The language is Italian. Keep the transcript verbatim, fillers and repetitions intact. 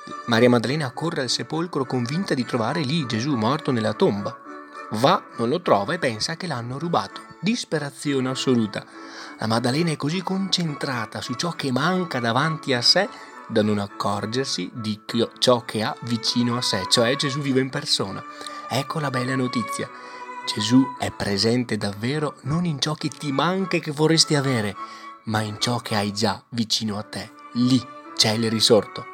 Maria Maddalena corre al sepolcro convinta di trovare lì Gesù morto nella tomba. Va, non lo trova e pensa che l'hanno rubato. Disperazione assoluta. La Maddalena è così concentrata su ciò che manca davanti a sé da non accorgersi di ciò che ha vicino a sé, cioè Gesù vivo in persona. Ecco la bella notizia. Gesù è presente davvero non in ciò che ti manca e che vorresti avere, ma in ciò che hai già vicino a te. Lì c'è il risorto.